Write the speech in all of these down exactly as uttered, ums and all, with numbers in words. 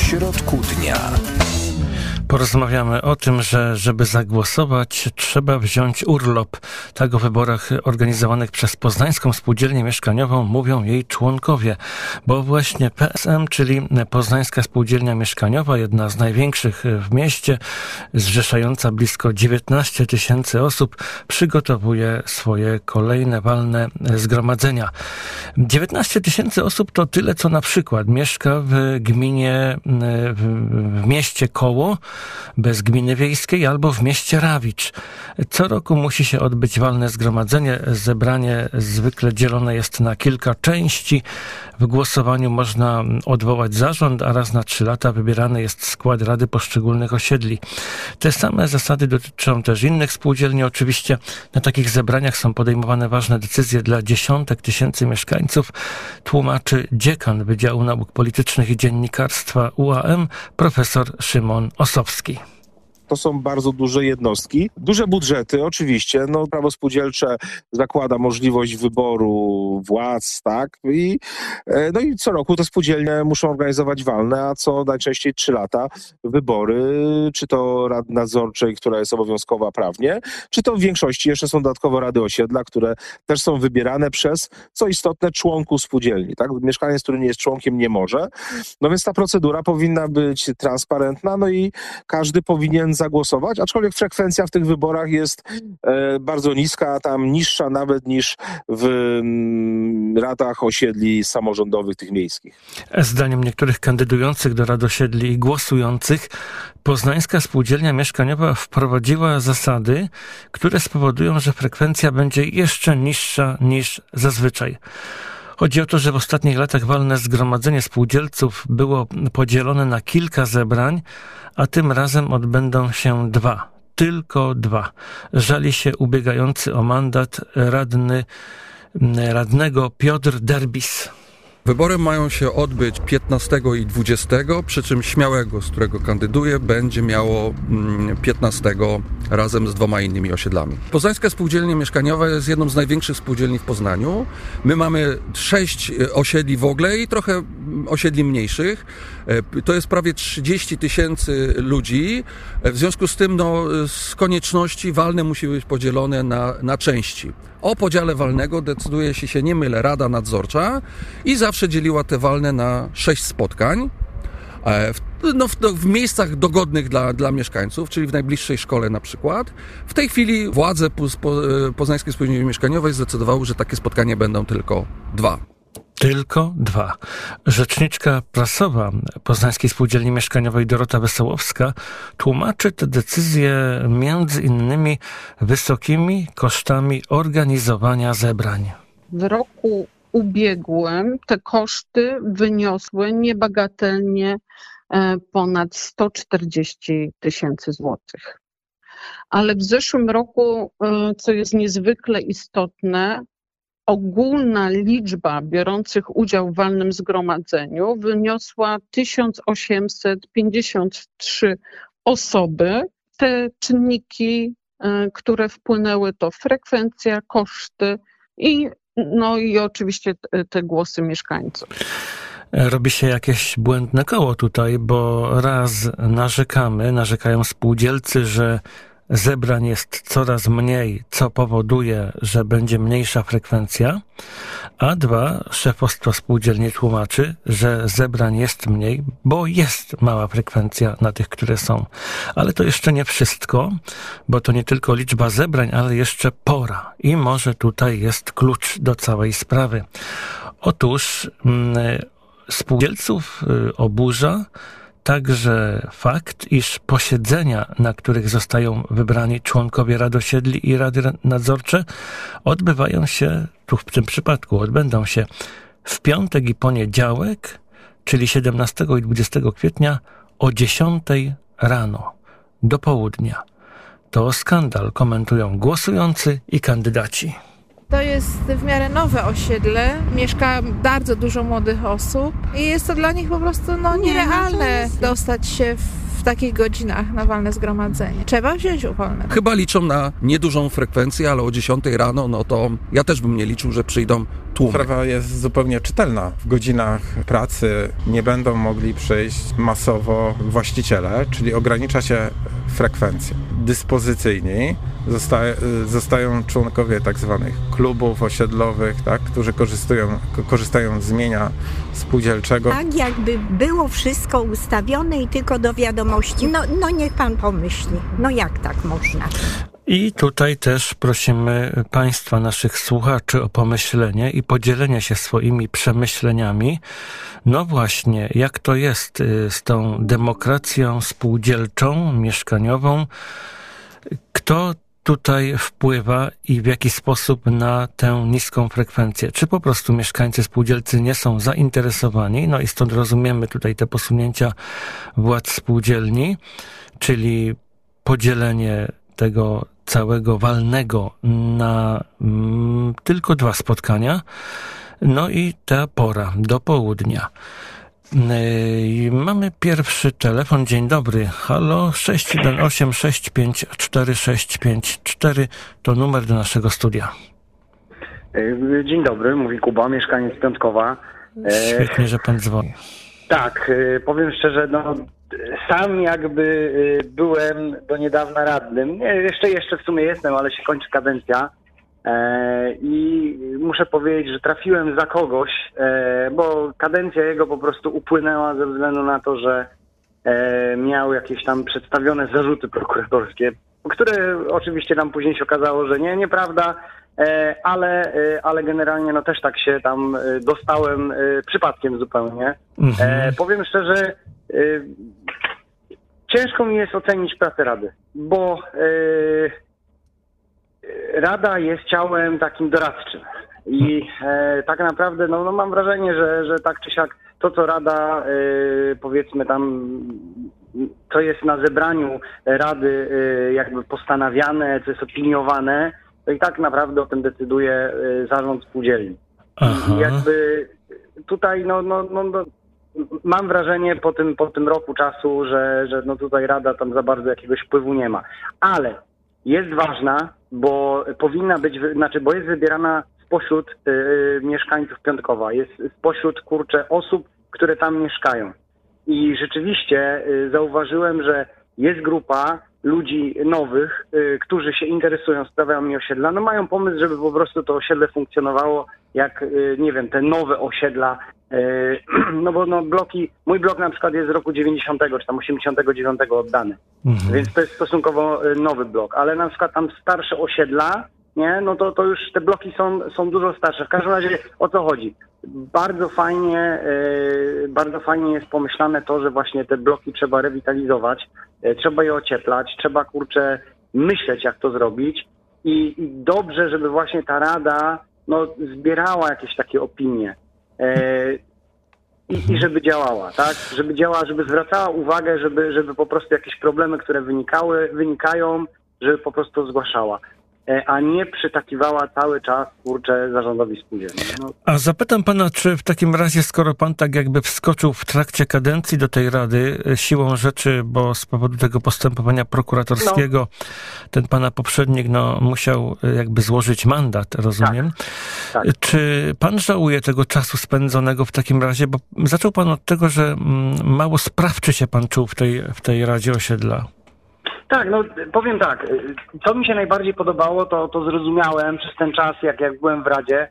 środku dnia. Porozmawiamy o tym, że żeby zagłosować, trzeba wziąć urlop. Tak o wyborach organizowanych przez Poznańską Spółdzielnię Mieszkaniową mówią jej członkowie. Bo właśnie P S M, czyli Poznańska Spółdzielnia Mieszkaniowa, jedna z największych w mieście, zrzeszająca blisko dziewiętnaście tysięcy osób, przygotowuje swoje kolejne walne zgromadzenia. dziewiętnaście tysięcy osób to tyle, co na przykład mieszka w gminie, w, w mieście Koło, bez gminy wiejskiej, albo w mieście Rawicz. Co roku musi się odbyć walne zgromadzenie. Zebranie zwykle dzielone jest na kilka części. W głosowaniu można odwołać zarząd, a raz na trzy lata wybierany jest skład rady poszczególnych osiedli. Te same zasady dotyczą też innych spółdzielni. Oczywiście na takich zebraniach są podejmowane ważne decyzje dla dziesiątek tysięcy mieszkańców, tłumaczy dziekan Wydziału Nauk Politycznych i Dziennikarstwa U A M, profesor Szymon Osowski. To są bardzo duże jednostki, duże budżety oczywiście. No, prawo spółdzielcze zakłada możliwość wyboru władz, tak? I, no i co roku te spółdzielnie muszą organizować walne, a co najczęściej trzy lata wybory, czy to rady nadzorczej, która jest obowiązkowa prawnie, czy to w większości jeszcze są dodatkowo rady osiedla, które też są wybierane przez, co istotne, członków spółdzielni, tak? Mieszkaniec, który nie jest członkiem, nie może. No więc ta procedura powinna być transparentna, no i każdy powinien zagłosować, aczkolwiek frekwencja w tych wyborach jest e, bardzo niska, tam niższa nawet niż w m, radach osiedli samorządowych, tych miejskich. Zdaniem niektórych kandydujących do rad osiedli i głosujących, Poznańska Spółdzielnia Mieszkaniowa wprowadziła zasady, które spowodują, że frekwencja będzie jeszcze niższa niż zazwyczaj. Chodzi o to, że w ostatnich latach walne zgromadzenie spółdzielców było podzielone na kilka zebrań, a tym razem odbędą się dwa. Tylko dwa. Żali się ubiegający o mandat radny, radnego Piotr Derbis. Wybory mają się odbyć piętnastego i dwudziestego, przy czym Śmiałego, z którego kandyduję, będzie miało piętnastego razem z dwoma innymi osiedlami. Poznańska Spółdzielnia Mieszkaniowa jest jedną z największych spółdzielni w Poznaniu. My mamy sześć osiedli w ogóle i trochę osiedli mniejszych. To jest prawie trzydzieści tysięcy ludzi. W związku z tym no, z konieczności walne musi być podzielone na, na części. O podziale walnego decyduje, jeśli się nie mylę, Rada Nadzorcza i zawsze dzieliła te walne na sześć spotkań. W, no, w, w miejscach dogodnych dla, dla mieszkańców, czyli w najbliższej szkole na przykład. W tej chwili władze po, po, Poznańskiej Spółdzielni Mieszkaniowej zdecydowały, że takie spotkania będą tylko dwa. Tylko dwa. Rzeczniczka prasowa Poznańskiej Spółdzielni Mieszkaniowej Dorota Wesołowska tłumaczy te decyzje między innymi wysokimi kosztami organizowania zebrań. W roku ubiegłym te koszty wyniosły niebagatelnie ponad sto czterdzieści tysięcy złotych. Ale w zeszłym roku, co jest niezwykle istotne, ogólna liczba biorących udział w walnym zgromadzeniu wyniosła tysiąc osiemset pięćdziesiąt trzy osoby. Te czynniki, które wpłynęły, to frekwencja, koszty i, no i oczywiście te głosy mieszkańców. Robi się jakieś błędne koło tutaj, bo raz narzekamy, narzekają spółdzielcy, że zebrań jest coraz mniej, co powoduje, że będzie mniejsza frekwencja, a dwa, szefostwo spółdzielni tłumaczy, że zebrań jest mniej, bo jest mała frekwencja na tych, które są. Ale to jeszcze nie wszystko, bo to nie tylko liczba zebrań, ale jeszcze pora. I może tutaj jest klucz do całej sprawy. Otóż mm, spółdzielców y, oburza także fakt, iż posiedzenia, na których zostają wybrani członkowie rad osiedli i rady nadzorcze, odbywają się, tu w tym przypadku odbędą się w piątek i poniedziałek, czyli siedemnastego i dwudziestego kwietnia o dziesiątej rano, do południa. To skandal, komentują głosujący i kandydaci. To jest w miarę nowe osiedle, mieszka bardzo dużo młodych osób i jest to dla nich po prostu no, nierealne dostać się w w takich godzinach na walne zgromadzenie. Trzeba wziąć wolne. Chyba liczą na niedużą frekwencję, ale o dziesiątej rano, no to ja też bym nie liczył, że przyjdą tłumy. Sprawa jest zupełnie czytelna. W godzinach pracy nie będą mogli przyjść masowo właściciele, czyli ogranicza się frekwencję. Dyspozycyjni zosta- zostają członkowie tak zwanych klubów osiedlowych, tak, którzy korzystają, korzystają z mienia spółdzielczego. Tak jakby było wszystko ustawione i tylko do wiadomości. No, no niech pan pomyśli, no jak tak można? I tutaj też prosimy Państwa, naszych słuchaczy, o pomyślenie i podzielenie się swoimi przemyśleniami. No właśnie, jak to jest z tą demokracją spółdzielczą, mieszkaniową? Kto tutaj wpływa i w jaki sposób na tę niską frekwencję? Czy po prostu mieszkańcy spółdzielcy nie są zainteresowani? No i stąd rozumiemy tutaj te posunięcia władz spółdzielni, czyli podzielenie tego całego walnego na mm, tylko dwa spotkania. No i ta pora do południa. Yy, mamy pierwszy telefon. Dzień dobry. Halo, sześć jeden osiem sześć pięć cztery sześć pięć cztery to numer do naszego studia. Dzień dobry, mówi Kuba, mieszkaniec Piątkowa. Świetnie, że pan dzwoni. Tak, powiem szczerze, no sam jakby byłem do niedawna radnym. Nie, jeszcze, jeszcze w sumie jestem, ale się kończy kadencja. E, I muszę powiedzieć, że trafiłem za kogoś, e, bo kadencja jego po prostu upłynęła ze względu na to, że e, miał jakieś tam przedstawione zarzuty prokuratorskie, które oczywiście nam później się okazało, że nie, nieprawda, e, ale, e, ale generalnie no też tak się tam e, dostałem e, przypadkiem zupełnie. Mhm. E, powiem szczerze, e, ciężko mi jest ocenić pracę Rady, bo e, Rada jest ciałem takim doradczym i e, tak naprawdę no, no mam wrażenie, że, że tak czy siak to, co Rada e, powiedzmy tam, co jest na zebraniu Rady e, jakby postanawiane, co jest opiniowane, to i tak naprawdę o tym decyduje e, zarząd spółdzielni. Aha. I jakby tutaj no, no, no, no mam wrażenie po tym, po tym roku czasu, że, że no tutaj Rada tam za bardzo jakiegoś wpływu nie ma. Ale jest ważna, bo powinna być, znaczy, bo jest wybierana spośród y, mieszkańców Piątkowa, jest spośród, kurczę, osób, które tam mieszkają. I rzeczywiście y, zauważyłem, że jest grupa ludzi nowych, y, którzy się interesują sprawami osiedla, no mają pomysł, żeby po prostu to osiedle funkcjonowało jak, y, nie wiem, te nowe osiedla, y, no bo no bloki, mój blok na przykład jest z roku dziewięćdziesiątego czy tam osiemdziesiątego dziewiątego oddany, mhm. Więc to jest stosunkowo nowy blok, ale na przykład tam starsze osiedla, nie, no to, to już te bloki są, są dużo starsze. W każdym razie o co chodzi? Bardzo fajnie, yy, bardzo fajnie jest pomyślane to, że właśnie te bloki trzeba rewitalizować, yy, trzeba je ocieplać, trzeba, kurczę, myśleć, jak to zrobić i, i dobrze, żeby właśnie ta Rada no, zbierała jakieś takie opinie yy, i, i żeby działała, tak? Żeby działała, żeby zwracała uwagę, żeby, żeby po prostu jakieś problemy, które wynikały, wynikają, żeby po prostu zgłaszała, a nie przytakiwała cały czas, kurczę, zarządowi spółdzielni. No. A zapytam pana, czy w takim razie, skoro pan tak jakby wskoczył w trakcie kadencji do tej Rady, siłą rzeczy, bo z powodu tego postępowania prokuratorskiego, no. ten pana poprzednik, no, musiał jakby złożyć mandat, rozumiem. Tak, tak. Czy pan żałuje tego czasu spędzonego w takim razie? Bo zaczął pan od tego, że mało sprawczy się pan czuł w tej, w tej Radzie Osiedla. Tak, no powiem tak, co mi się najbardziej podobało, to, to zrozumiałem przez ten czas, jak, jak byłem w Radzie,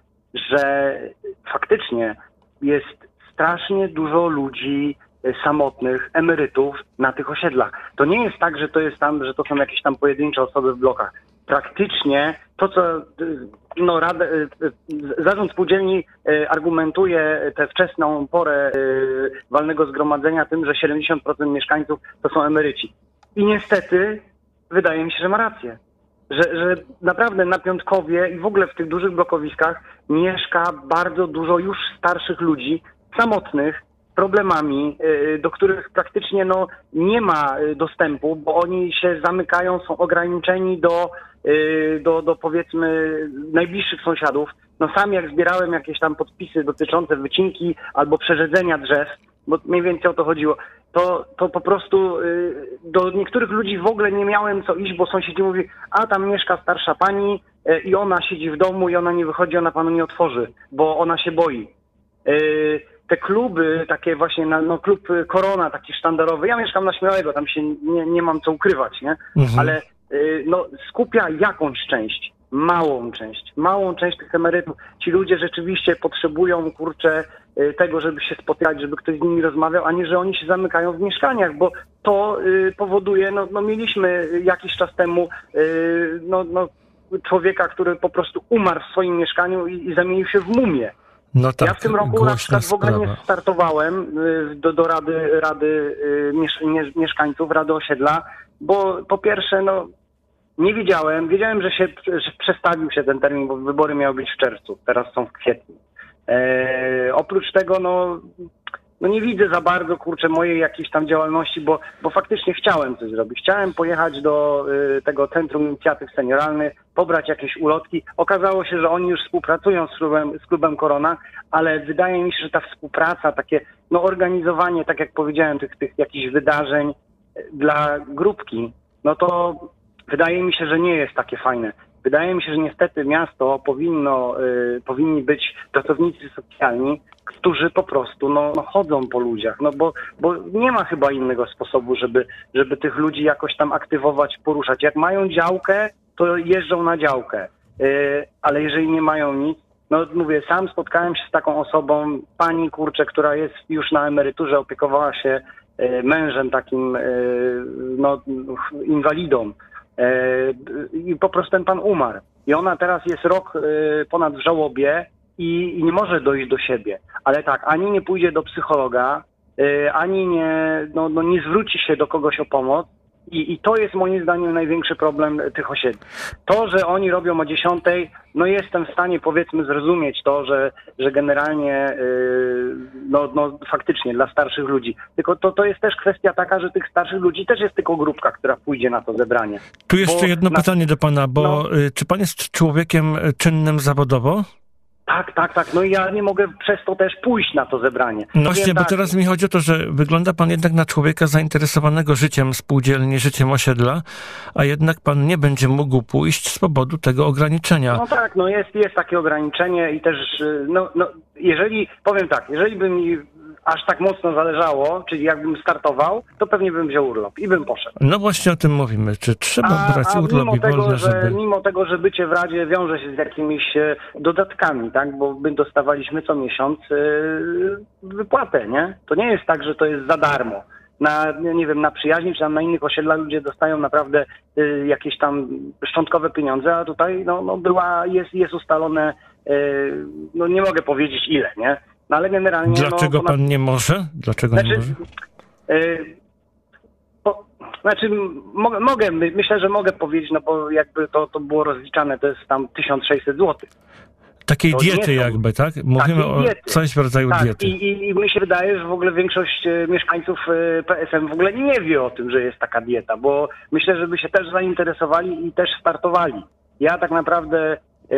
że faktycznie jest strasznie dużo ludzi samotnych, emerytów na tych osiedlach. To nie jest tak, że to jest tam, że to są jakieś tam pojedyncze osoby w blokach. Praktycznie to, co no, Rada, zarząd spółdzielni argumentuje tę wczesną porę walnego zgromadzenia tym, że siedemdziesiąt procent mieszkańców to są emeryci. I niestety wydaje mi się, że ma rację, że, że naprawdę na Piątkowie i w ogóle w tych dużych blokowiskach mieszka bardzo dużo już starszych ludzi, samotnych, z problemami, do których praktycznie no, nie ma dostępu, bo oni się zamykają, są ograniczeni do, do, do powiedzmy najbliższych sąsiadów. No sam jak zbierałem jakieś tam podpisy dotyczące wycinki albo przerzedzenia drzew, bo mniej więcej o to chodziło. to, to po prostu y, do niektórych ludzi w ogóle nie miałem co iść, bo sąsiedzi mówi, a tam mieszka starsza pani y, i ona siedzi w domu i ona nie wychodzi, ona panu nie otworzy, bo ona się boi. Y, te kluby, takie właśnie, no klub Korona, taki sztandarowy, ja mieszkam na Śmiałego, tam się nie, nie mam co ukrywać, nie? Mhm. Ale y, no, skupia jakąś część, małą część, małą część tych emerytów. Ci ludzie rzeczywiście potrzebują, kurczę, tego, żeby się spotykać, żeby ktoś z nimi rozmawiał, a nie, że oni się zamykają w mieszkaniach, bo to y, powoduje, no, no mieliśmy jakiś czas temu y, no, no, człowieka, który po prostu umarł w swoim mieszkaniu i, i zamienił się w mumię. No tak, ja w tym roku na przykład w ogóle nie startowałem y, do, do Rady, rady y, miesz, miesz, Mieszkańców, Rady Osiedla, bo po pierwsze, no nie wiedziałem, wiedziałem, że się że przestawił się ten termin, bo wybory miały być w czerwcu, teraz są w kwietniu. E, oprócz tego, no, no nie widzę za bardzo, kurczę, mojej jakiejś tam działalności, bo, bo faktycznie chciałem coś zrobić. Chciałem pojechać do y, tego Centrum Inicjatyw Senioralnych, pobrać jakieś ulotki. Okazało się, że oni już współpracują z klubem, z klubem Korona, ale wydaje mi się, że ta współpraca, takie no organizowanie, tak jak powiedziałem, tych, tych jakichś wydarzeń dla grupki, no to wydaje mi się, że nie jest takie fajne. Wydaje mi się, że niestety miasto powinno, y, powinni być pracownicy socjalni, którzy po prostu no, no chodzą po ludziach, no bo, bo nie ma chyba innego sposobu, żeby, żeby tych ludzi jakoś tam aktywować, poruszać. Jak mają działkę, to jeżdżą na działkę, y, ale jeżeli nie mają nic, no mówię, sam spotkałem się z taką osobą, pani kurczę, która jest już na emeryturze, opiekowała się y, mężem takim y, no, inwalidą. I po prostu ten pan umarł. I ona teraz jest rok ponad w żałobie i, i nie może dojść do siebie. Ale tak, ani nie pójdzie do psychologa, ani nie, no, no nie zwróci się do kogoś o pomoc. I, I to jest moim zdaniem największy problem tych osiedli. To, że oni robią o dziesiątej, no jestem w stanie powiedzmy zrozumieć to, że, że generalnie yy, no, no faktycznie dla starszych ludzi. Tylko to, to jest też kwestia taka, że tych starszych ludzi też jest tylko grupka, która pójdzie na to zebranie. Tu jeszcze bo jedno na... pytanie do pana, bo no, czy pan jest człowiekiem czynnym zawodowo? Tak, tak, tak. No i ja nie mogę przez to też pójść na to zebranie. No właśnie, bo tak, teraz mi chodzi o to, że wygląda pan jednak na człowieka zainteresowanego życiem spółdzielni, życiem osiedla, a jednak pan nie będzie mógł pójść z powodu tego ograniczenia. No tak, no jest, jest takie ograniczenie i też, no, no jeżeli, powiem tak, jeżeli by mi aż tak mocno zależało, czyli jakbym startował, to pewnie bym wziął urlop i bym poszedł. No właśnie o tym mówimy. Czy trzeba a, brać a urlop i tego, wolne, że, żeby... Mimo tego, że bycie w Radzie wiąże się z jakimiś e, dodatkami, tak? Bo my dostawaliśmy co miesiąc e, wypłatę, nie? To nie jest tak, że to jest za darmo. Na, nie wiem, na Przyjaźni czy tam na innych osiedlach ludzie dostają naprawdę y, jakieś tam szczątkowe pieniądze, a tutaj no, no była, jest, jest ustalone, y, no nie mogę powiedzieć ile, nie? No ale generalnie... Dlaczego no, pan nie może? Dlaczego znaczy, nie może? Y, po, znaczy mogę, mogę, myślę, że mogę powiedzieć, no bo jakby to, to było rozliczane, to jest tam tysiąc sześćset złotych. Takiej to diety jakby, tak? Mówimy o diety. coś w rodzaju tak, diety. I, I mi się wydaje, że w ogóle większość mieszkańców P S M w ogóle nie wie o tym, że jest taka dieta, bo myślę, żeby się też zainteresowali i też startowali. Ja tak naprawdę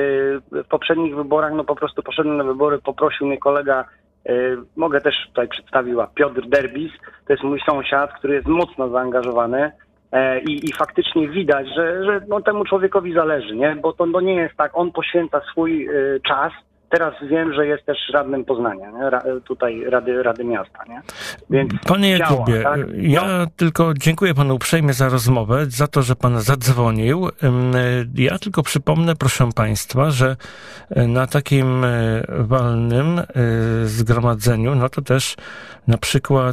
w poprzednich wyborach, no po prostu poszedłem na wybory, poprosił mnie kolega, mogę też tutaj przedstawiła, Piotr Derbis, to jest mój sąsiad, który jest mocno zaangażowany. I, I faktycznie widać, że, że no, temu człowiekowi zależy, nie? Bo to, to nie jest tak, on poświęca swój y, czas. Teraz wiem, że jest też radnym Poznania, nie? Ra, tutaj Rady, Rady Miasta, nie? Więc Panie działa, Jakubie, tak? ja no. tylko dziękuję panu uprzejmie za rozmowę, za to, że pan zadzwonił. Ja tylko przypomnę, proszę państwa, że na takim walnym zgromadzeniu, no to też na przykład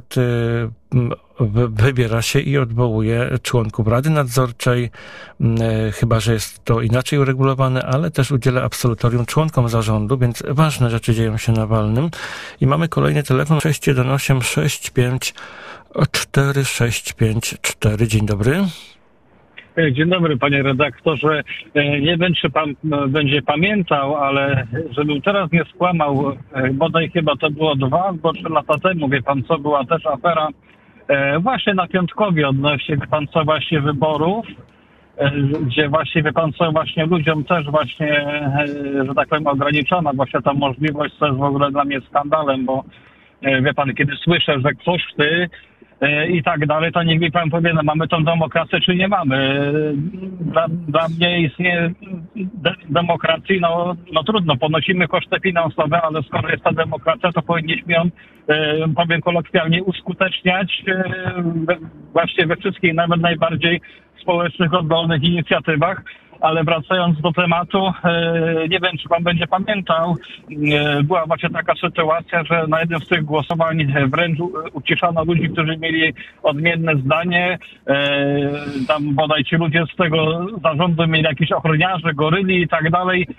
wybiera się i odwołuje członków Rady Nadzorczej, chyba że jest to inaczej uregulowane, ale też udziela absolutorium członkom zarządu, więc ważne rzeczy dzieją się na walnym. I mamy kolejny telefon sześć jeden osiem sześć pięć cztery sześć pięć cztery. Dzień dobry. Dzień dobry, panie redaktorze. Nie wiem, czy pan będzie pamiętał, ale żebym teraz nie skłamał, bodaj chyba to było dwa albo trzy lata temu, wie pan co, była też afera właśnie na Piątkowie odnośnie, wie pan co, właśnie wyborów, gdzie właśnie, wie pan co, właśnie ludziom też właśnie, że tak powiem, ograniczono właśnie ta możliwość, co jest w ogóle dla mnie skandalem, bo wie pan, kiedy słyszę, że koszty i tak dalej, to niech mi pan powie, no mamy tą demokrację, czy nie mamy. Dla, dla mnie istnieje de- demokracji, no, no trudno, ponosimy koszty finansowe, ale skoro jest ta demokracja, to powinniśmy ją, e, powiem kolokwialnie, uskuteczniać e, we, właśnie we wszystkich, nawet najbardziej społecznych, oddolnych inicjatywach. Ale wracając do tematu, nie wiem, czy pan będzie pamiętał, była właśnie taka sytuacja, że na jednym z tych głosowań wręcz uciszano ludzi, którzy mieli odmienne zdanie. Tam bodaj ci ludzie z tego zarządu mieli jakieś ochroniarze, goryli i tak dalej.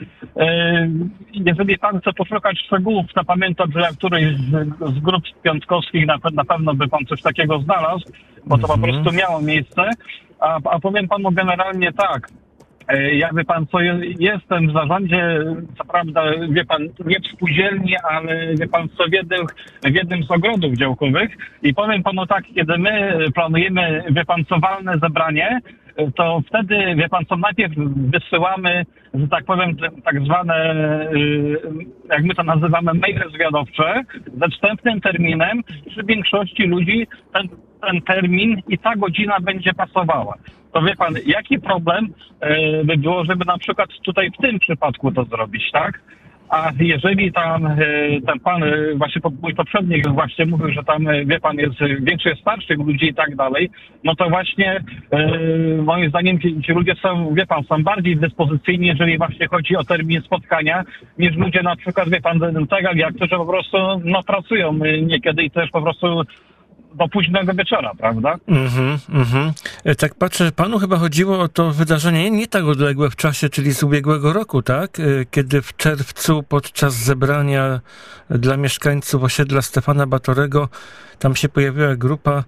Jeżeli pan chce poszukać szczegółów, to pamiętam, że jak któryś z, z grup piątkowskich na, na pewno by pan coś takiego znalazł, bo to po prostu miało miejsce. A, a powiem panu generalnie tak. Ja, wie pan co, jestem w zarządzie, co prawda, wie pan, nie w spółdzielni, ale wie pan co, w jednym, w jednym z ogrodów działkowych i powiem panu tak, kiedy my planujemy, wie pan co, walne zebranie, to wtedy, wie pan co, najpierw wysyłamy, że tak powiem, tak zwane, jak my to nazywamy, maile zwiadowcze ze wstępnym terminem, przy większości ludzi ten, ten termin i ta godzina będzie pasowała. To wie pan, jaki problem e, by było, żeby na przykład tutaj w tym przypadku to zrobić, tak? A jeżeli tam e, ten pan, e, właśnie mój poprzednik właśnie mówił, że tam, e, wie pan, jest większość starszych ludzi i tak dalej, no to właśnie e, moim zdaniem ci, ci ludzie są, wie pan, są bardziej dyspozycyjni, jeżeli właśnie chodzi o termin spotkania, niż ludzie na przykład, wie pan, tak jak ja, którzy po prostu, no, pracują niekiedy i też po prostu do późnego wieczora, prawda? Mhm, mhm. Tak patrzę, panu chyba chodziło o to wydarzenie nie tak odległe w czasie, czyli z ubiegłego roku, tak? Kiedy w czerwcu podczas zebrania dla mieszkańców osiedla Stefana Batorego tam się pojawiła grupa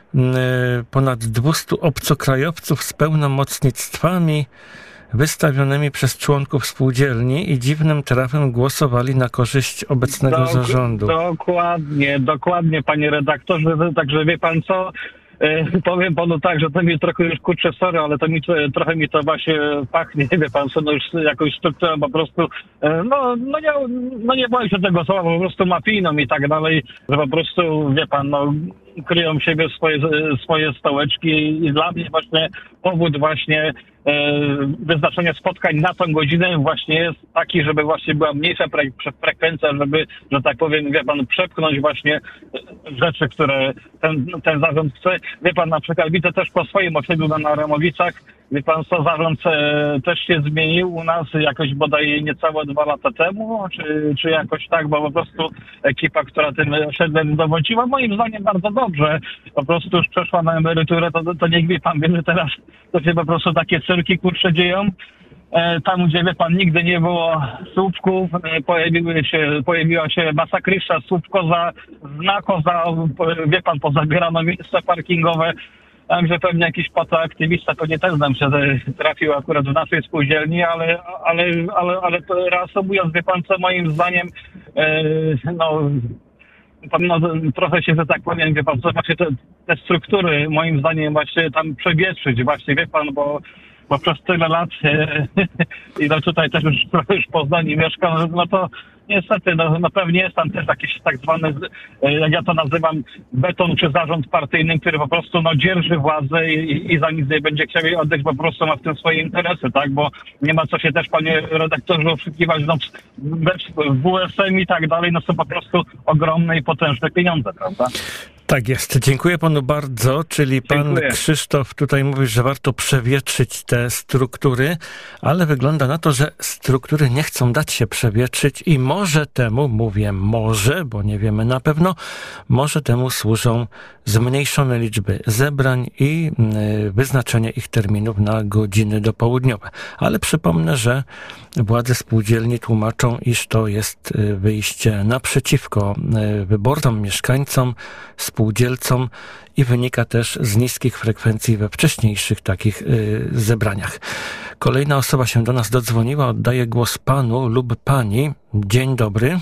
ponad dwustu obcokrajowców z pełnomocnictwami wystawionymi przez członków spółdzielni i dziwnym trafem głosowali na korzyść obecnego Dok- zarządu. Dokładnie, dokładnie, panie redaktorze. Także wie pan co, e, powiem panu tak, że to mi trochę już kurczę, sorry, ale to mi trochę mi to właśnie pachnie, wie pan co, no już jakąś strukturą po prostu, e, no, no, nie, no nie boję się tego słowa, po prostu mafijną i tak dalej, że po prostu, wie pan, no kryją w siebie swoje, swoje stołeczki i dla mnie właśnie powód właśnie e, wyznaczenia spotkań na tą godzinę właśnie jest taki, żeby właśnie była mniejsza fre- frekwencja, żeby, że tak powiem, wie pan, przepchnąć właśnie rzeczy, które ten, ten zarząd chce. Wie pan, na przykład widzę też po swoim osiedlu na Ramowicach, wie pan co, zarząd e, też się zmienił u nas jakoś bodaj niecałe dwa lata temu, czy, czy jakoś tak, bo po prostu ekipa, która tym osiedlem dowodziła, moim zdaniem bardzo dobrze, po prostu już przeszła na emeryturę, to, to niech wie pan wie, że teraz to się po prostu takie cyrki kurcze dzieją. E, tam, gdzie wie pan, nigdy nie było słupków, e, pojawiły się, pojawiła się masakryczna słupkoza, znakoza, wie pan, pozabierano miejsca parkingowe. Także pewnie jakiś patoaktywista, to nie ten znam się trafił akurat w naszej spółdzielni, ale, ale, ale, ale reasumując, wie pan co, moim zdaniem, e, no, no, trochę się, że tak powiem, wie pan co, właśnie te, te struktury moim zdaniem właśnie tam przewietrzyć, właśnie, wie pan, bo bo przez tyle lat e, i no tutaj też już, już w Poznaniu mieszkam, no to niestety, no, no pewnie jest tam też jakiś tak zwany, jak ja to nazywam, beton czy zarząd partyjny, który po prostu no, dzierży władzę i, i za nic nie będzie chciał jej oddać, bo po prostu ma w tym swoje interesy, tak, bo nie ma co się też, panie redaktorze, oszukiwać, no w W S M i tak dalej, no są po prostu ogromne i potężne pieniądze, prawda? Tak jest. Dziękuję panu bardzo, czyli pan Dziękuję. Krzysztof tutaj mówi, że warto przewietrzyć te struktury, ale wygląda na to, że struktury nie chcą dać się przewietrzyć i może temu, mówię może, bo nie wiemy na pewno, może temu służą zmniejszone liczby zebrań i wyznaczenie ich terminów na godziny dopołudniowe. Ale przypomnę, że władze spółdzielni tłumaczą, iż to jest wyjście naprzeciwko wyborcom, mieszkańcom, spółdzielcom i wynika też z niskich frekwencji we wcześniejszych takich y, zebraniach. Kolejna osoba się do nas dodzwoniła. Oddaję głos panu lub pani. Dzień dobry.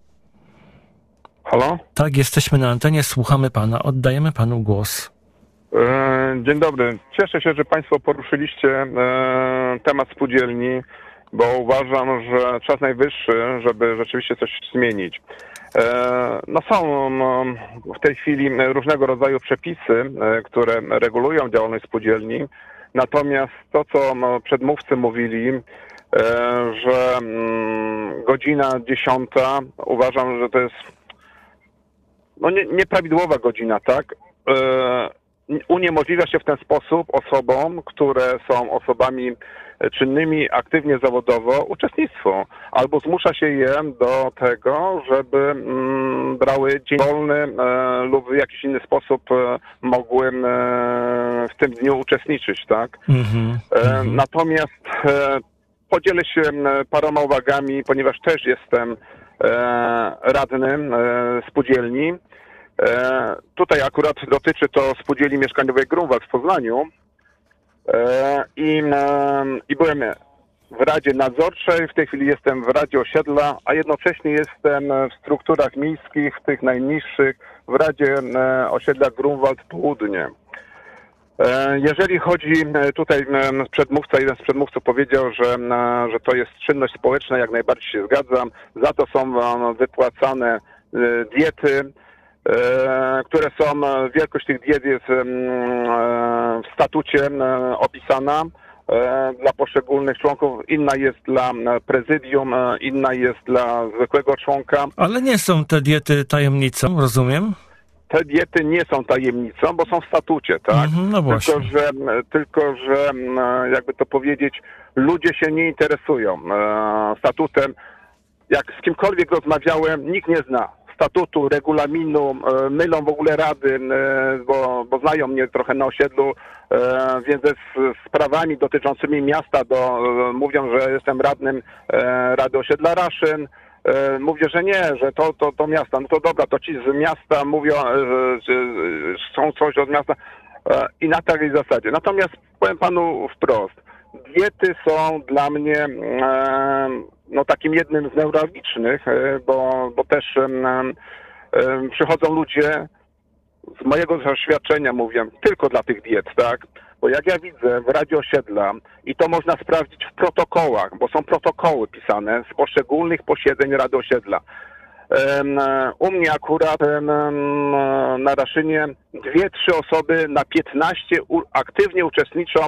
Halo? Tak, jesteśmy na antenie, słuchamy pana. Oddajemy panu głos. E, dzień dobry. Cieszę się, że państwo poruszyliście e, temat spółdzielni bo uważam, że czas najwyższy, żeby rzeczywiście coś zmienić. No są w tej chwili różnego rodzaju przepisy, które regulują działalność spółdzielni, natomiast to, co przedmówcy mówili, że godzina dziesiąta, uważam, że to jest no nie, nieprawidłowa godzina, tak? Uniemożliwia się w ten sposób osobom, które są osobami czynnymi aktywnie zawodowo, uczestnictwo, albo zmusza się je do tego, żeby mm, brały dzień wolny e, lub w jakiś inny sposób e, mogły e, w tym dniu uczestniczyć, tak? Mm-hmm. E, natomiast e, podzielę się paroma uwagami, ponieważ też jestem e, radnym e, spółdzielni. E, tutaj akurat dotyczy to spółdzielni mieszkaniowej Grunwald w Poznaniu. I, I byłem w Radzie Nadzorczej, w tej chwili jestem w Radzie Osiedla, a jednocześnie jestem w strukturach miejskich, tych najniższych, w Radzie Osiedla Grunwald Południe. Jeżeli chodzi, tutaj przedmówca, jeden z przedmówców powiedział, że, że to jest czynność społeczna, jak najbardziej się zgadzam, za to są wypłacane diety, które są, wielkość tych diet jest w statucie opisana dla poszczególnych członków, inna jest dla prezydium, inna jest dla zwykłego członka. Ale nie są te diety tajemnicą, rozumiem? Te diety nie są tajemnicą, bo są w statucie, tak? Mm-hmm, no właśnie. Tylko, że, tylko, że jakby to powiedzieć, ludzie się nie interesują statutem. Jak z kimkolwiek rozmawiałem, nikt nie zna statutu, regulaminu, mylą w ogóle rady, bo, bo znają mnie trochę na osiedlu, więc z sprawami dotyczącymi miasta do, mówią, że jestem radnym Rady Osiedla Raszyn. Mówię, że nie, że to, to, to miasta. No to dobra, to ci z miasta mówią, że chcą coś od miasta i na takiej zasadzie. Natomiast powiem panu wprost, diety są dla mnie no takim jednym z newralgicznych, bo, bo też um, um, przychodzą ludzie, z mojego doświadczenia mówię, tylko dla tych diet, tak? Bo jak ja widzę w Radzie Osiedla, i to można sprawdzić w protokołach, bo są protokoły pisane z poszczególnych posiedzeń Rady Osiedla. Um, u mnie akurat um, na Raszynie dwie, trzy osoby na piętnaście u, aktywnie uczestniczą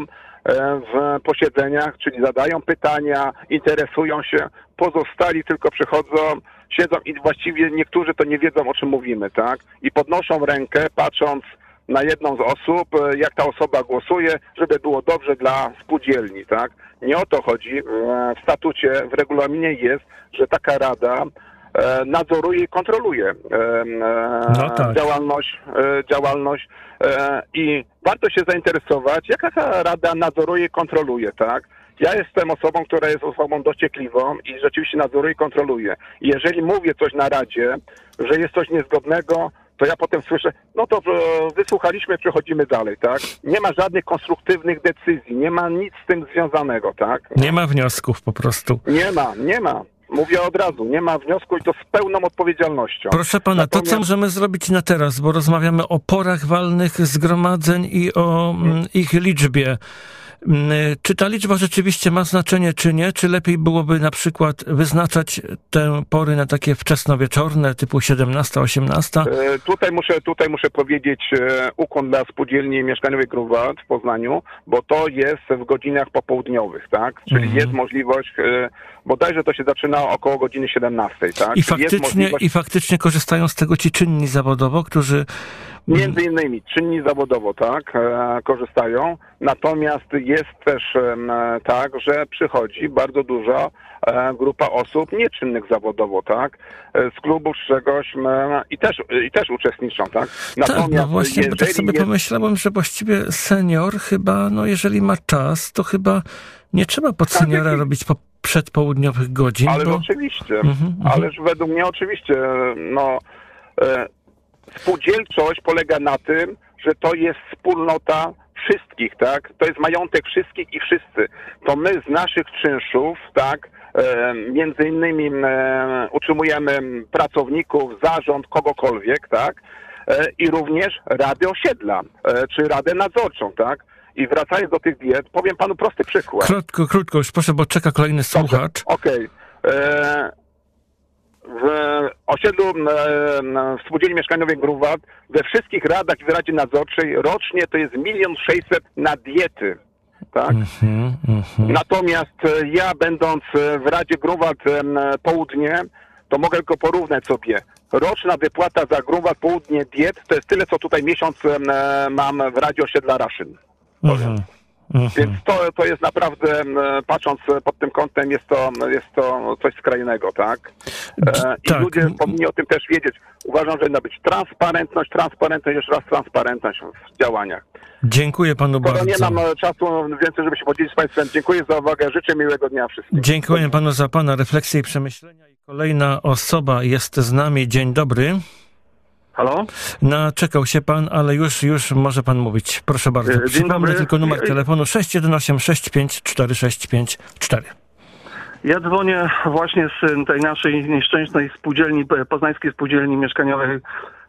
w posiedzeniach, czyli zadają pytania, interesują się, pozostali tylko przychodzą, siedzą i właściwie niektórzy to nie wiedzą, o czym mówimy, tak? I podnoszą rękę, patrząc na jedną z osób, jak ta osoba głosuje, żeby było dobrze dla spółdzielni, tak? Nie o to chodzi. W statucie, w regulaminie jest, że taka rada nadzoruje i kontroluje no tak. działalność, działalność i warto się zainteresować, jak taka rada nadzoruje i kontroluje, tak? Ja jestem osobą, która jest osobą dociekliwą i rzeczywiście nadzoruje i kontroluje. I jeżeli mówię coś na radzie, że jest coś niezgodnego, to ja potem słyszę, no to wysłuchaliśmy, przechodzimy dalej, tak? Nie ma żadnych konstruktywnych decyzji, nie ma nic z tym związanego, tak? Nie ma wniosków po prostu. Nie ma, nie ma. Mówię od razu, nie ma wniosku i to z pełną odpowiedzialnością. Proszę pana, Natomiast... to co możemy zrobić na teraz, bo rozmawiamy o porach walnych zgromadzeń i o hmm. ich liczbie. Czy ta liczba rzeczywiście ma znaczenie, czy nie? Czy lepiej byłoby na przykład wyznaczać te pory na takie wczesnowieczorne, typu siedemnasta, osiemnasta? E, tutaj muszę, tutaj muszę powiedzieć e, ukłon dla spółdzielni mieszkaniowej Grunwald w Poznaniu, bo to jest w godzinach popołudniowych, tak? Czyli mhm. jest możliwość, e, bodajże to się zaczyna około godziny siedemnastej, tak? I faktycznie, możliwość... I faktycznie korzystają z tego ci czynni zawodowo, którzy... Między innymi czynni zawodowo, tak, e, korzystają, natomiast jest też e, tak, że przychodzi bardzo duża e, grupa osób nieczynnych zawodowo, tak, e, z klubu z czegoś e, i, też, i też uczestniczą, tak. Natomiast tak, no właśnie, bo tak sobie jest... pomyślałem, że właściwie senior chyba, no jeżeli ma czas, to chyba nie trzeba pod seniora tak, robić po przedpołudniowych godzin. Ale bo... oczywiście, mm-hmm, ależ mm-hmm. według mnie oczywiście, no... E, Spółdzielczość polega na tym, że to jest wspólnota wszystkich, tak? To jest majątek wszystkich i wszyscy. To my z naszych czynszów, tak, e, między innymi e, utrzymujemy pracowników, zarząd, kogokolwiek, tak? E, I również Radę Osiedla, e, czy Radę Nadzorczą, tak? I wracając do tych diet, powiem panu prosty przykład. Krótko, krótko, już proszę, bo czeka kolejny słuchacz. Okej. Okay. W osiedlu w spółdzielni mieszkaniowej Grunwald we wszystkich radach i w Radzie Nadzorczej rocznie to jest milion sześćset na diety. Tak? Mm-hmm, mm-hmm. Natomiast ja, będąc w Radzie Grunwald Południe, to mogę tylko porównać sobie. Roczna wypłata za Grunwald Południe diet to jest tyle, co tutaj miesiąc mam w Radzie Osiedla Raszyn. Mm-hmm. Mhm. Więc to, to jest naprawdę, patrząc pod tym kątem, jest to, jest to coś skrajnego, tak? E, I tak. Ludzie powinni o tym też wiedzieć. Uważam, że powinna być transparentność, transparentność, jeszcze raz transparentność w działaniach. Dziękuję panu Skoro bardzo. Nie mam czasu więcej, żeby się podzielić z państwem. Dziękuję za uwagę, życzę miłego dnia wszystkim. Dziękuję panu za pana refleksje i przemyślenia. I kolejna osoba jest z nami. Dzień dobry. Halo? Naczekał się pan, ale już, już może pan mówić. Proszę bardzo. Dzień Przypomnę dobry. tylko numer telefonu sześć jeden osiem sześć pięć cztery sześć pięć cztery. Ja dzwonię właśnie z tej naszej nieszczęsnej spółdzielni, poznańskiej spółdzielni mieszkaniowej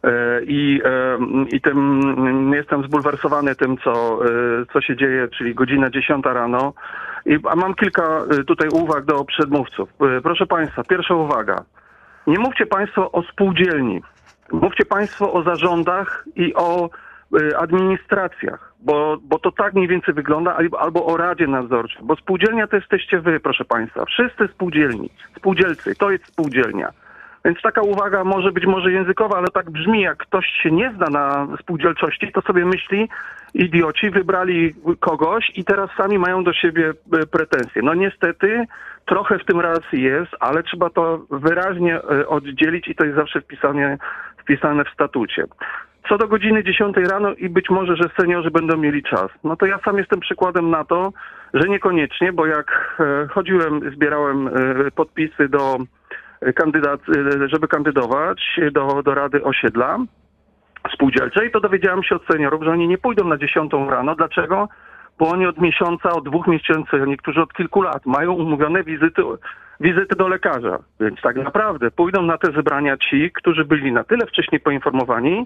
i, i tym jestem zbulwersowany tym, co, co się dzieje, czyli godzina dziesiąta rano. I, a mam kilka tutaj uwag do przedmówców. Proszę państwa, pierwsza uwaga. Nie mówcie państwo o spółdzielni. Mówcie państwo o zarządach i o y, administracjach, bo, bo to tak mniej więcej wygląda, albo o Radzie Nadzorczej, bo spółdzielnia to jesteście wy, proszę państwa. Wszyscy spółdzielni, spółdzielcy, to jest spółdzielnia. Więc taka uwaga może być może językowa, ale tak brzmi, jak ktoś się nie zna na spółdzielczości, to sobie myśli, idioci wybrali kogoś i teraz sami mają do siebie pretensje. No niestety trochę w tym racji jest, ale trzeba to wyraźnie oddzielić i to jest zawsze wpisane, wpisane w statucie. Co do godziny dziesiątej rano i być może, że seniorzy będą mieli czas. No to ja sam jestem przykładem na to, że niekoniecznie, bo jak chodziłem, zbierałem podpisy do kandydat, żeby kandydować do, do Rady Osiedla Spółdzielczej, to dowiedziałem się od seniorów, że oni nie pójdą na dziesiątą rano. Dlaczego? Bo oni od miesiąca, od dwóch miesięcy, niektórzy od kilku lat mają umówione wizyty, wizyty do lekarza. Więc tak naprawdę pójdą na te zebrania ci, którzy byli na tyle wcześniej poinformowani,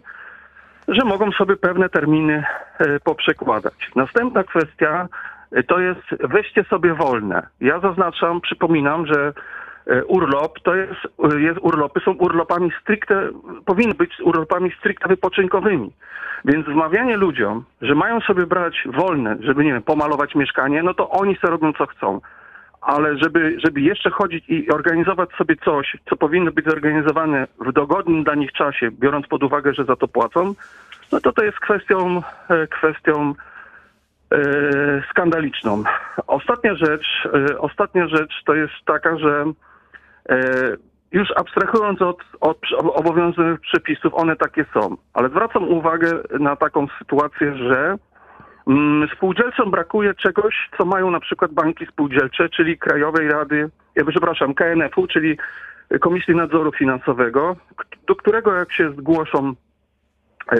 że mogą sobie pewne terminy poprzekładać. Następna kwestia to jest weźcie sobie wolne. Ja zaznaczam, przypominam, że urlop to jest, jest urlopy są urlopami stricte, powinny być urlopami stricte wypoczynkowymi. Więc wmawianie ludziom, że mają sobie brać wolne, żeby, nie wiem, pomalować mieszkanie, no to oni sobie robią co chcą. Ale żeby, żeby jeszcze chodzić i organizować sobie coś, co powinno być zorganizowane w dogodnym dla nich czasie, biorąc pod uwagę, że za to płacą, no to to jest kwestią, kwestią e, skandaliczną. Ostatnia rzecz, e, ostatnia rzecz to jest taka, że e, już abstrahując od, od obowiązujących przepisów, one takie są. Ale zwracam uwagę na taką sytuację, że mm, spółdzielcom brakuje czegoś, co mają na przykład banki spółdzielcze, czyli Krajowej Rady, ja przepraszam, K N F-u, czyli Komisji Nadzoru Finansowego, do którego jak się zgłoszą e,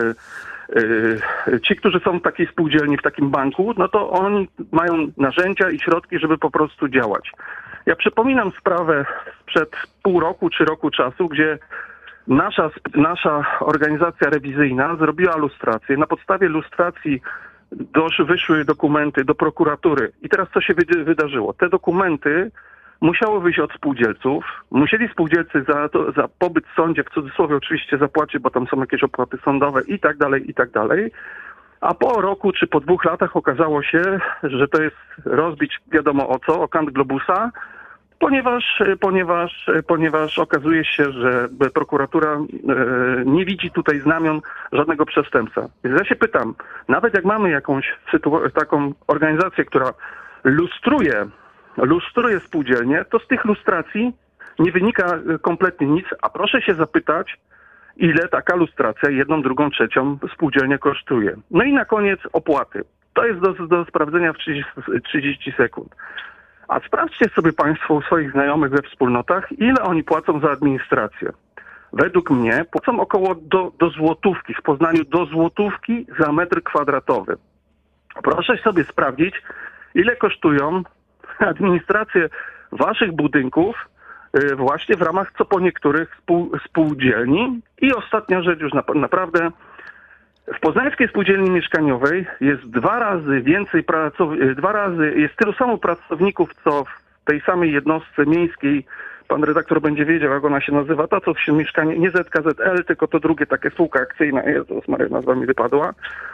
e, ci, którzy są w takiej spółdzielni, w takim banku, no to oni mają narzędzia i środki, żeby po prostu działać. Ja przypominam sprawę sprzed pół roku czy roku czasu, gdzie nasza, nasza organizacja rewizyjna zrobiła lustrację. Na podstawie lustracji dosz, wyszły dokumenty do prokuratury. I teraz co się wydarzyło? Te dokumenty musiały wyjść od spółdzielców. Musieli spółdzielcy za, to, za pobyt w sądzie, w cudzysłowie oczywiście zapłacić, bo tam są jakieś opłaty sądowe i tak dalej, i tak dalej. A po roku czy po dwóch latach okazało się, że to jest rozbić wiadomo o co, o kant globusa, ponieważ, ponieważ, ponieważ okazuje się, że prokuratura nie widzi tutaj znamion żadnego przestępstwa. Więc ja się pytam, nawet jak mamy jakąś sytu- taką organizację, która lustruje, lustruje spółdzielnie, to z tych lustracji nie wynika kompletnie nic, a proszę się zapytać, ile taka lustracja jedną, drugą, trzecią spółdzielnię kosztuje. No i na koniec opłaty. To jest do, do sprawdzenia w trzydzieści, trzydzieści sekund. A sprawdźcie sobie państwo u swoich znajomych we wspólnotach, ile oni płacą za administrację. Według mnie płacą około do, do złotówki, w Poznaniu do złotówki za metr kwadratowy. Proszę sobie sprawdzić, ile kosztują administracje waszych budynków właśnie w ramach co po niektórych spół, spółdzielni. I ostatnia rzecz już na, naprawdę, W Poznańskiej Spółdzielni Mieszkaniowej jest dwa razy więcej pracowników, dwa razy, jest tylu samo pracowników, co w tej samej jednostce miejskiej. Pan redaktor będzie wiedział, jak ona się nazywa. Ta, co się mieszkanie, nie Z K Z L, tylko to drugie, takie spółka akcyjna. Jezus Maria, nazwa mi wypadła.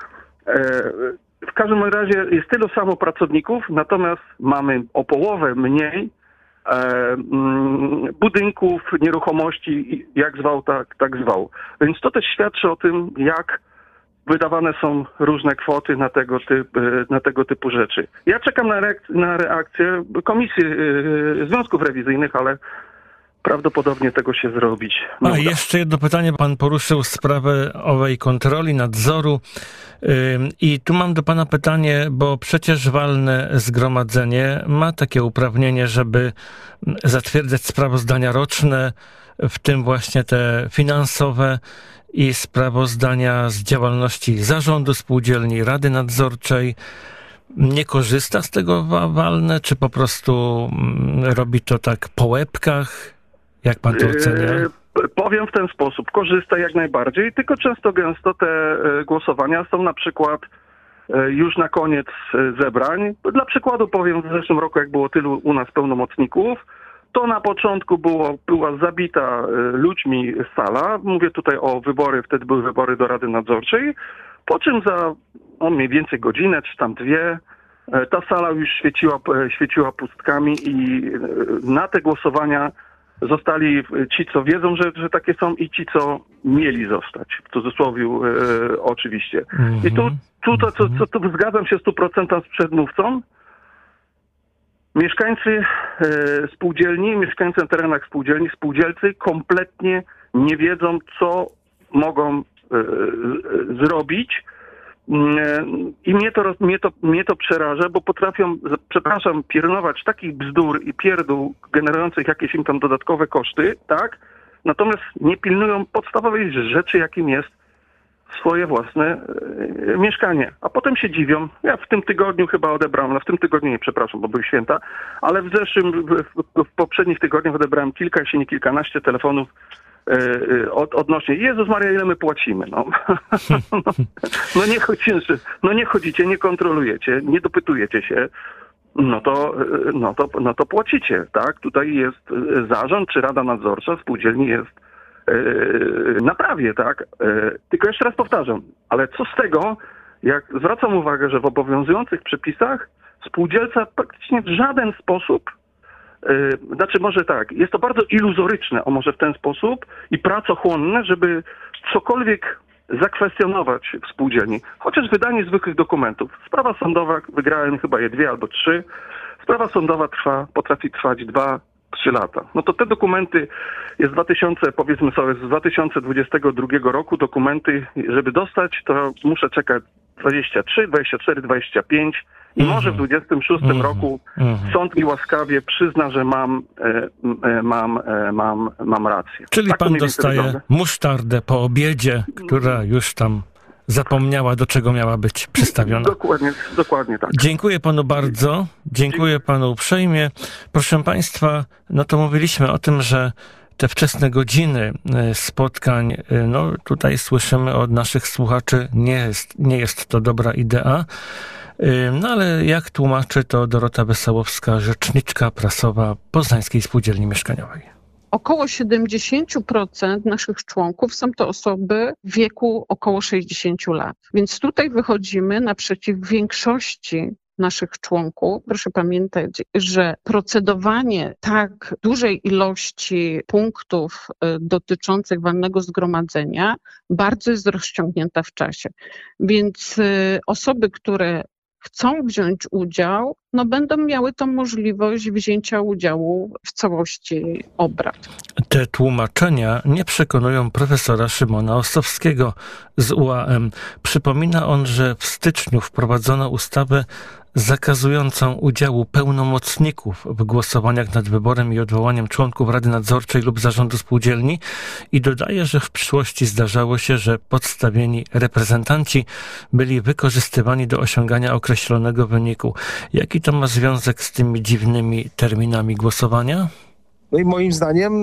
W każdym razie jest tylu samo pracowników, natomiast mamy o połowę mniej budynków, nieruchomości, jak zwał, tak, tak zwał. Więc to też świadczy o tym, jak wydawane są różne kwoty na tego, typ, na tego typu rzeczy. Ja czekam na, reak- na reakcję Komisji yy, Związków Rewizyjnych, ale prawdopodobnie tego się zrobić nie A uda. jeszcze jedno pytanie. Pan poruszył sprawę owej kontroli, nadzoru. Yy, I tu mam do pana pytanie, bo przecież walne zgromadzenie ma takie uprawnienie, żeby zatwierdzać sprawozdania roczne, w tym właśnie te finansowe, i sprawozdania z działalności zarządu spółdzielni, rady nadzorczej. Nie korzysta z tego walne, czy po prostu robi to tak po łebkach? Jak pan to ocenia? Yy, powiem w ten sposób. Korzysta jak najbardziej, tylko często gęsto te głosowania są na przykład już na koniec zebrań. Dla przykładu powiem, w zeszłym roku, jak było tylu u nas pełnomocników, to na początku było, była zabita ludźmi sala. Mówię tutaj o wybory, wtedy były wybory do Rady Nadzorczej. Po czym za no, mniej więcej godzinę, czy tam dwie, ta sala już świeciła, świeciła pustkami i na te głosowania zostali ci, co wiedzą, że, że takie są, i ci, co mieli zostać. W cudzysłowie e, oczywiście. Mm-hmm. I tu, tu to, co, co, to zgadzam się w stu procentach z przedmówcą. Mieszkańcy e, spółdzielni, mieszkańcy na terenach spółdzielni, spółdzielcy kompletnie nie wiedzą, co mogą e, e, zrobić. E, I mnie to, mnie, to, mnie to przeraża, bo potrafią, przepraszam, piernować takich bzdur i pierdół generujących jakieś im tam dodatkowe koszty, tak? Natomiast nie pilnują podstawowej rzeczy, jakim jest swoje własne e, mieszkanie. A potem się dziwią. Ja w tym tygodniu chyba odebrałem, no w tym tygodniu nie, przepraszam, bo były święta, ale w zeszłym, w, w, w poprzednich tygodniach odebrałem kilka, jeśli nie kilkanaście telefonów e, e, od, odnośnie Jezus Maria, ile my płacimy. No, no, no, nie chodzicie, no nie chodzicie, nie kontrolujecie, nie dopytujecie się. No to, no, to, no to płacicie, tak? Tutaj jest zarząd czy rada nadzorcza spółdzielni jest na prawie, tak? Tylko jeszcze raz powtarzam, ale co z tego, jak zwracam uwagę, że w obowiązujących przepisach spółdzielca praktycznie w żaden sposób, znaczy może tak, jest to bardzo iluzoryczne, o może w ten sposób, i pracochłonne, żeby cokolwiek zakwestionować w spółdzielni. Chociaż wydanie zwykłych dokumentów. Sprawa sądowa, wygrałem chyba je dwie albo trzy. Sprawa sądowa trwa, potrafi trwać dwa, trzy lata. No to te dokumenty jest dwa tysiące, powiedzmy sobie, z dwa tysiące dwudziestego drugiego roku dokumenty, żeby dostać, to muszę czekać dwadzieścia trzy, dwadzieścia cztery, dwadzieścia pięć i mm. może w dwudziestym szóstym mm. roku mm. sąd mi łaskawie przyzna, że mam, e, e, mam, e, mam, mam rację. Czyli tak pan dostaje musztardę po obiedzie, która już tam zapomniała, do czego miała być przystawiona. Dokładnie, dokładnie tak. Dziękuję panu bardzo. Dziękuję panu uprzejmie. Proszę państwa, no to mówiliśmy o tym, że te wczesne godziny spotkań, no tutaj słyszymy od naszych słuchaczy, nie jest, nie jest to dobra idea. No ale jak tłumaczy to Dorota Wesołowska, rzeczniczka prasowa Poznańskiej Spółdzielni Mieszkaniowej. Około siedemdziesiąt procent naszych członków są to osoby w wieku około sześćdziesiąt lat. Więc tutaj wychodzimy naprzeciw większości naszych członków. Proszę pamiętać, że procedowanie tak dużej ilości punktów dotyczących walnego zgromadzenia bardzo jest rozciągnięta w czasie. Więc osoby, które chcą wziąć udział, no będą miały tą możliwość wzięcia udziału w całości obrad. Te tłumaczenia nie przekonują profesora Szymona Ossowskiego z U A M. Przypomina on, że w styczniu wprowadzono ustawę zakazującą udziału pełnomocników w głosowaniach nad wyborem i odwołaniem członków Rady Nadzorczej lub Zarządu Spółdzielni i dodaje, że w przyszłości zdarzało się, że podstawieni reprezentanci byli wykorzystywani do osiągania określonego wyniku. Jaki to ma związek z tymi dziwnymi terminami głosowania? No i moim zdaniem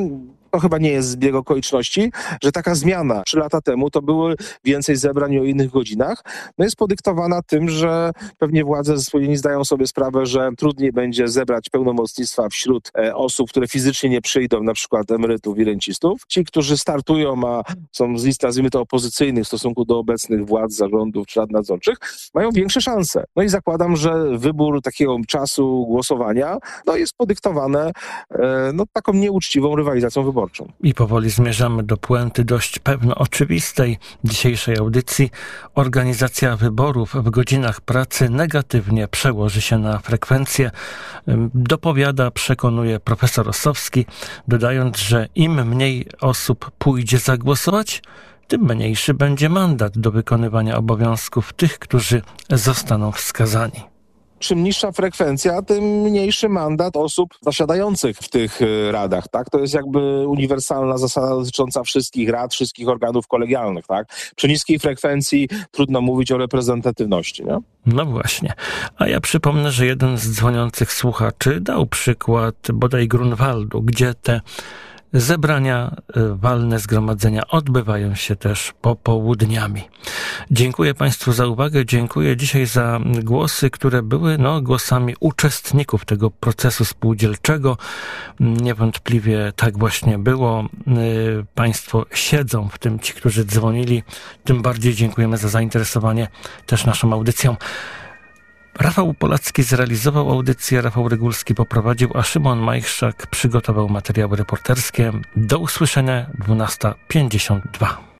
to chyba nie jest zbieg okoliczności, że taka zmiana trzy lata temu to były więcej zebrań o innych godzinach, no jest podyktowana tym, że pewnie władze swojej nie zdają sobie sprawę, że trudniej będzie zebrać pełnomocnictwa wśród e, osób, które fizycznie nie przyjdą, na przykład emerytów i rencistów. Ci, którzy startują, a są z list, nazwijmy to, opozycyjnych w stosunku do obecnych władz, zarządów czy rad nadzorczych, mają większe szanse. No i zakładam, że wybór takiego czasu głosowania no jest podyktowany e, no, taką nieuczciwą rywalizacją wyborczą. I powoli zmierzamy do puenty dość pewno oczywistej dzisiejszej audycji. Organizacja wyborów w godzinach pracy negatywnie przełoży się na frekwencję. Dopowiada, przekonuje profesor Ossowski, dodając, że im mniej osób pójdzie zagłosować, tym mniejszy będzie mandat do wykonywania obowiązków tych, którzy zostaną wskazani. Czym niższa frekwencja, tym mniejszy mandat osób zasiadających w tych radach, tak? To jest jakby uniwersalna zasada dotycząca wszystkich rad, wszystkich organów kolegialnych, tak? Przy niskiej frekwencji trudno mówić o reprezentatywności, nie? No właśnie. A ja przypomnę, że jeden z dzwoniących słuchaczy dał przykład bodaj Grunwaldu, gdzie te zebrania, walne zgromadzenia odbywają się też popołudniami. Dziękuję Państwu za uwagę, dziękuję dzisiaj za głosy, które były no, głosami uczestników tego procesu spółdzielczego. Niewątpliwie tak właśnie było. Państwo siedzą w tym, ci, którzy dzwonili. Tym bardziej dziękujemy za zainteresowanie też naszą audycją. Rafał Polacki zrealizował audycję, Rafał Rygulski poprowadził, a Szymon Majchrzak przygotował materiały reporterskie. Do usłyszenia dwunasta pięćdziesiąt dwa.